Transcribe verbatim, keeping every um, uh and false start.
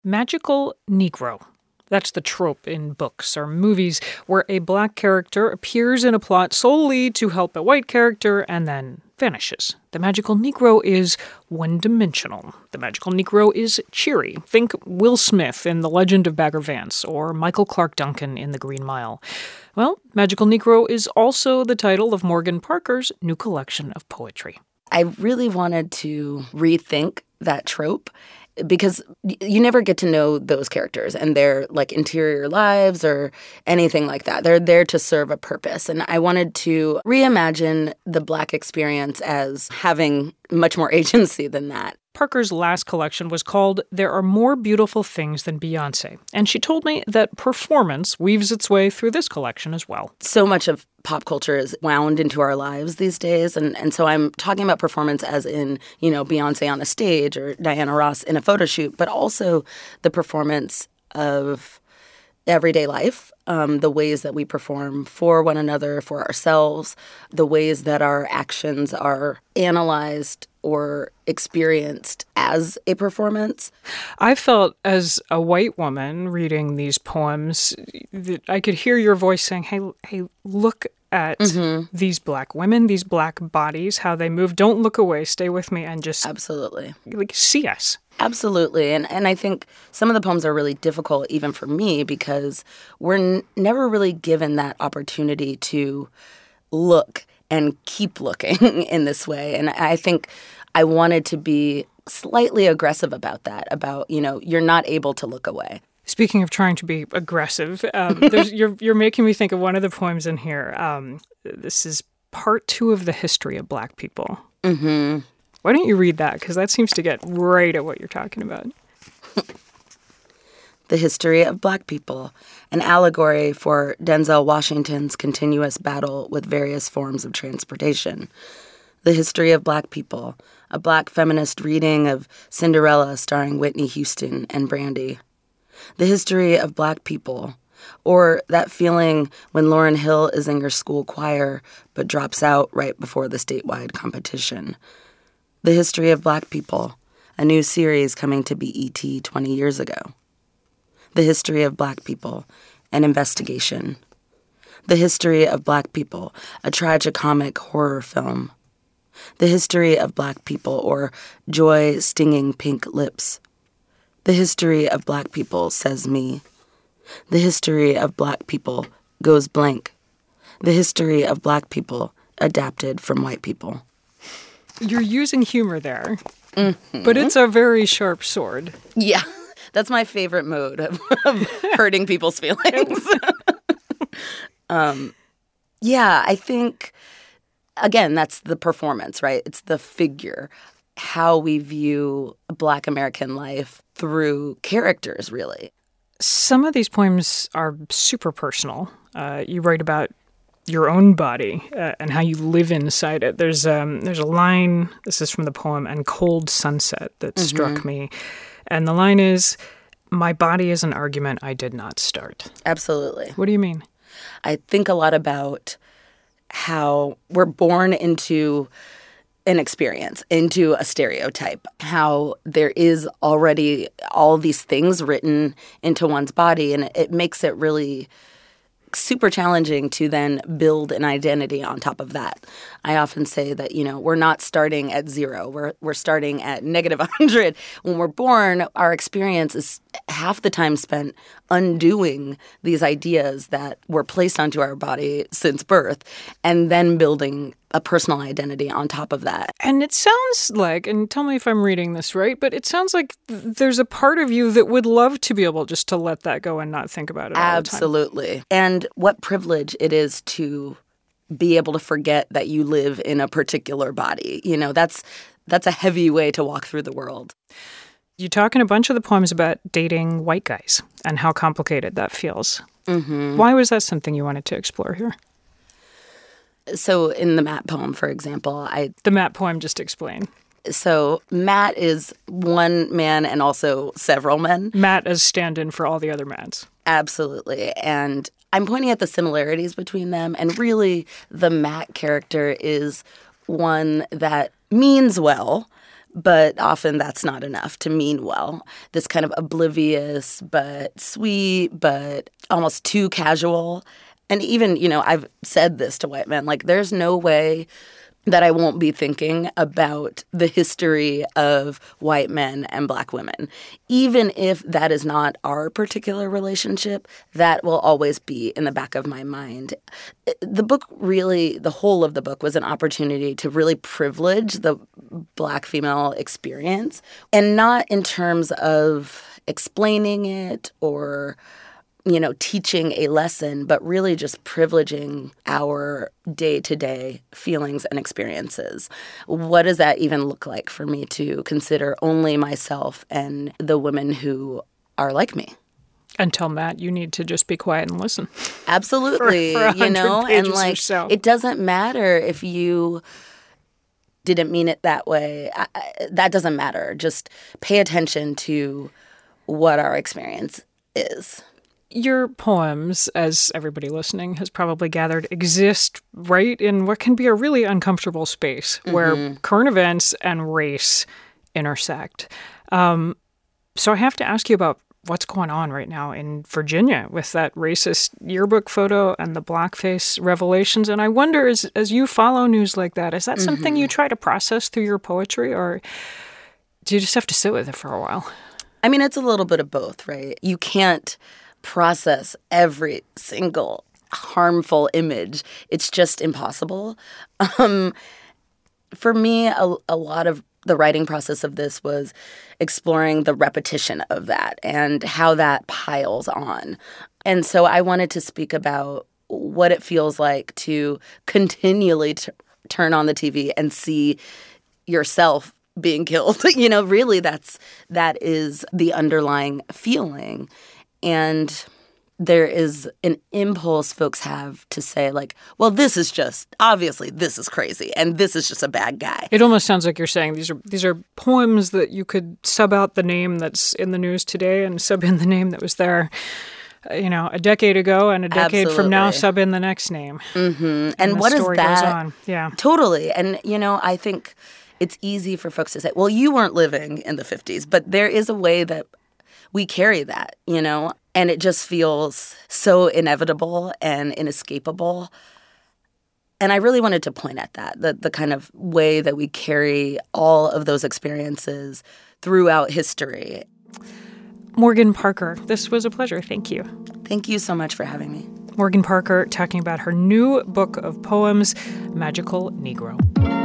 Magical Negro. That's the trope in books or movies where a black character appears in a plot solely to help a white character and then vanishes. The magical Negro is one-dimensional. The magical Negro is cheery. Think Will Smith in The Legend of Bagger Vance or Michael Clark Duncan in The Green Mile. Well, Magical Negro is also the title of Morgan Parker's new collection of poetry. I really wanted to rethink that trope because you never get to know those characters and their like interior lives or anything like that. They're there to serve a purpose. And I wanted to reimagine the Black experience as having much more agency than that. Parker's last collection was called There Are More Beautiful Things Than Beyoncé, and she told me that performance weaves its way through this collection as well. So much of pop culture is wound into our lives these days, and, and so I'm talking about performance as in, you know, Beyoncé on a stage or Diana Ross in a photo shoot, but also the performance of everyday life, um, the ways that we perform for one another, for ourselves, the ways that our actions are analyzed or experienced as a performance. I felt as a white woman reading these poems that I could hear your voice saying, hey, hey, look at mm-hmm. these Black women, these Black bodies, how they move. Don't look away. Stay with me and just absolutely like see us. Absolutely. And and I think some of the poems are really difficult even for me because we're n- never really given that opportunity to look and keep looking in this way. And I think I wanted to be slightly aggressive about that, about, you know, you're not able to look away. Speaking of trying to be aggressive, um, there's, you're you're making me think of one of the poems in here. Um, this is part two of The History of Black People. Mm-hmm. Why don't you read that? Because that seems to get right at what you're talking about. The History of Black People, an allegory for Denzel Washington's continuous battle with various forms of transportation. The History of Black People, a Black feminist reading of Cinderella starring Whitney Houston and Brandy. The History of Black People, or that feeling when Lauryn Hill is in your school choir but drops out right before the statewide competition. The History of Black People, a new series coming to B E T twenty years ago. The History of Black People, an investigation. The History of Black People, a tragicomic horror film. The History of Black People, or Joy Stinging Pink Lips. The History of Black People, says me. The History of Black People goes blank. The History of Black People, adapted from white people. You're using humor there, mm-hmm. but it's a very sharp sword. Yeah, that's my favorite mode of, of hurting people's feelings. um, yeah, I think, again, that's the performance, right? It's the figure, how we view Black American life through characters, really. Some of these poems are super personal. Uh, you write about your own body uh, and how you live inside it. There's um, there's a line, this is from the poem, And Cold Sunset, that mm-hmm. struck me. And the line is, my body is an argument I did not start. Absolutely. What do you mean? I think a lot about how we're born into an experience, into a stereotype, how there is already all these things written into one's body, and it makes it really super challenging to then build an identity on top of that. I often say that, you know, we're not starting at zero. We're we're starting at negative one hundred. When we're born, our experience is half the time spent undoing these ideas that were placed onto our body since birth and then building a personal identity on top of that. And it sounds like, and tell me if I'm reading this right, but it sounds like th- there's a part of you that would love to be able just to let that go and not think about it all the time. Absolutely. And what privilege it is to be able to forget that you live in a particular body. You know, that's that's a heavy way to walk through the world. You talk in a bunch of the poems about dating white guys and how complicated that feels. Mm-hmm. Why was that something you wanted to explore here? So in the Matt poem, for example, I... The Matt poem, just explain. So Matt is one man and also several men. Matt as stand-in for all the other Matts. Absolutely. And I'm pointing at the similarities between them. And really, the Matt character is one that means well, But often that's not enough to mean well. This kind of oblivious but sweet but almost too casual. And even, you know, I've said this to white men, like there's no way that I won't be thinking about the history of white men and Black women. Even if that is not our particular relationship, that will always be in the back of my mind. The book really, the whole of the book was an opportunity to really privilege the Black female experience, and not in terms of explaining it or you know, teaching a lesson, but really just privileging our day-to-day feelings and experiences. What does that even look like for me to consider only myself and the women who are like me? Until Matt, you need to just be quiet and listen. Absolutely. for, for you know, and like so. It doesn't matter if you didn't mean it that way. I, that doesn't matter. Just pay attention to what our experience is. Your poems, as everybody listening has probably gathered, exist right in what can be a really uncomfortable space mm-hmm. where current events and race intersect. Um, so I have to ask you about what's going on right now in Virginia with that racist yearbook photo and the blackface revelations. And I wonder, as, as you follow news like that, is that mm-hmm. something you try to process through your poetry, or do you just have to sit with it for a while? I mean, it's a little bit of both, right? You can't process every single harmful image. It's just impossible. Um, for me, a, a lot of the writing process of this was exploring the repetition of that and how that piles on. And so I wanted to speak about what it feels like to continually t- turn on the T V and see yourself being killed. You know, really that's that is the underlying feeling. And there is an impulse folks have to say, like, well, this is just, obviously, this is crazy, and this is just a bad guy. It almost sounds like you're saying these are these are poems that you could sub out the name that's in the news today and sub in the name that was there, you know, a decade ago, and a decade Absolutely. from now, sub in the next name. Mm-hmm. And, and what is that? that? Goes on. Yeah. Totally. And, you know, I think it's easy for folks to say, well, you weren't living in the fifties, but there is a way that we carry that, you know, and it just feels so inevitable and inescapable. And I really wanted to point at that, the, the kind of way that we carry all of those experiences throughout history. Morgan Parker, this was a pleasure. Thank you. Thank you so much for having me. Morgan Parker talking about her new book of poems, Magical Negro.